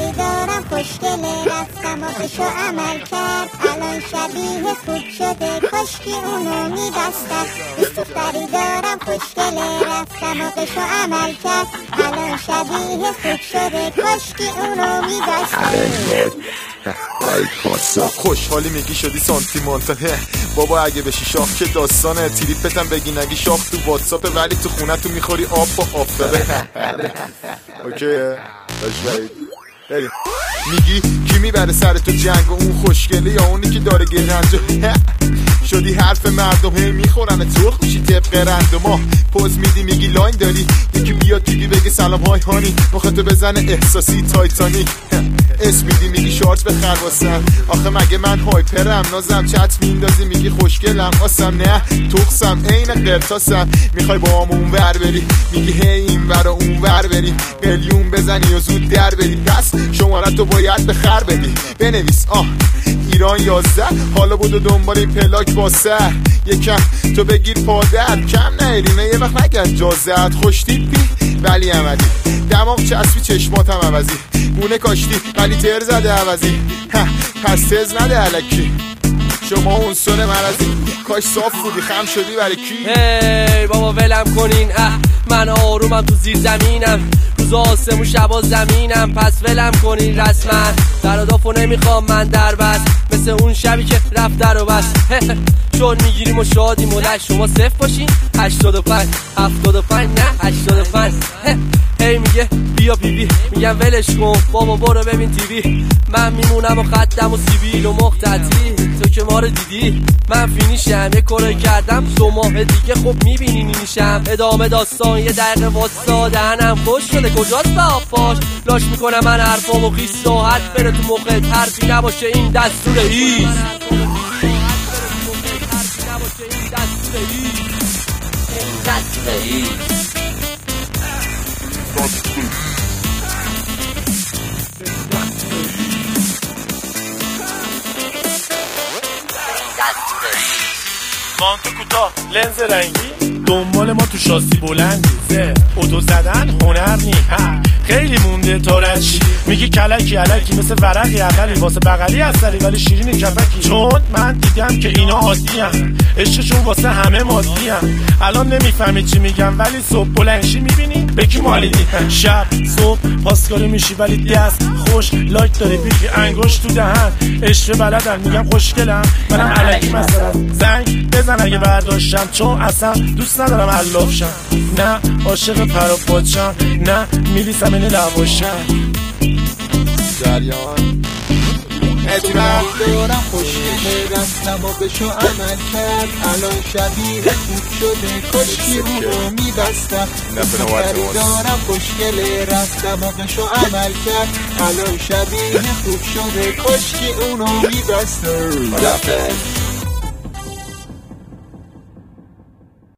دختری دارم خوشگله، رفتم و بشو عمل کرد الان شبیه خوب شده، کاشکی اونو میبستم. دوست دختری دارم خوشگله، رفتم و بشو عمل کرد الان شبیه خوب شده، کاشکی اونو میبستم. خوشحالی میگی شدی سانتیمانتال، بابا اگه بشی شاخ که داستانه، تریپتم بگی نگی شاخ تو واتساپه، ولی تو خونه تو میخوری آب و آفتابه. اوکیه بریم. میگی کی میبره سر تو جنگ، و اون خوشگله یا اونی که داره گرنجو؟ شدی حرف مردم، هی میخورن سرخ میشی طبق رندوما. پوز میدی میگی لاین داری، یکی بیاد تیوی بگه سلام های هانی، مخاطب بزنه احساسی تایتانیک. اسم میدی میگی شارژ بخر واسم، آخه مگه من هایپرم؟ نازم چت میندازی میگی خوشگلم، آسم نه توخسم عین قرطاسم. میخوای با هم اون ور بری، میگی هی این ور و اون ور بری، قلیون بزنی و زود در بری، پس شماره تو باید به خر بدی. بنویس ایران 11، حالا بودو دنبال این پلاک با سر، یکم تو بگیر پادر، کم نهرینه یه وقت نگرد جازت. خوش تیپی ولی عملی، دماغ چسبی چشماتم عوضی، گونه کاشتی ولی تر زده عوضی، پس تز نده علکی. شما اون سن مرزی، کاش صاف بودی خم شدی برای کی؟ هی بابا ولم کنین، من آرومم تو زیر زمینم، روز آسمون شبا زمینم، پس ولم کنین رسما. درادافو نمیخوام من در بس، مثل اون شبی که رفت در و بس. چون میگیریم و شادیم و شما صفر باشین 85 75 نه 85. هی میگه بیا پیوی، میگم ولش کن بابا برو ببین تیوی، من میمونم و خطم و سیبیل و مختطی. تو که ما رو دیدی من فینیشم، یه کارو کردم 2 ماه دیگه خب میبینی نیشم. ادامه داستان یه دقیقه واستا، دهنم خوش شده کجاست به آفاش، لاش میکنم من حرفامو خیست و حرف بره تو موقع، حرفی نباشه این دستور ایست. مانتو کوتاه لنز رنگی، دنبال ما تو شاسی بلندی، اتو زدن هنر نی، خیلی مونده تا رنشی. میگی کلکی علکی مثل ورقی عقلی، واسه بغلی هستری ولی شیرین کپکی. چون من دیدم که اینا عادی هم، عشقشون واسه همه مادی هم. الان نمیفهمی چی میگم ولی صبح بلنشی میبینی به کی مالیدی. شب صبح پاسکاری میشی ولی دست خوش لایک داری، بیخی انگوش تو دهن. عشق بلدن میگم خوشگلم، منم علکی مثلا زنگ بزن اگه برداشتم، چون اصلا دوست ندارم علاف شم، نه عاشق پر و پاچم، نه میلیسم این لباشم. جریان دارم خوشگله، رفتم و بشو عمل کرد الان شبیه خوب شده، کاشکی اونو میبستم. دختری دارم خوشگله، رفتم و بشو عمل کرد الان شبیه خوب شده، کاشکی اونو میبستم.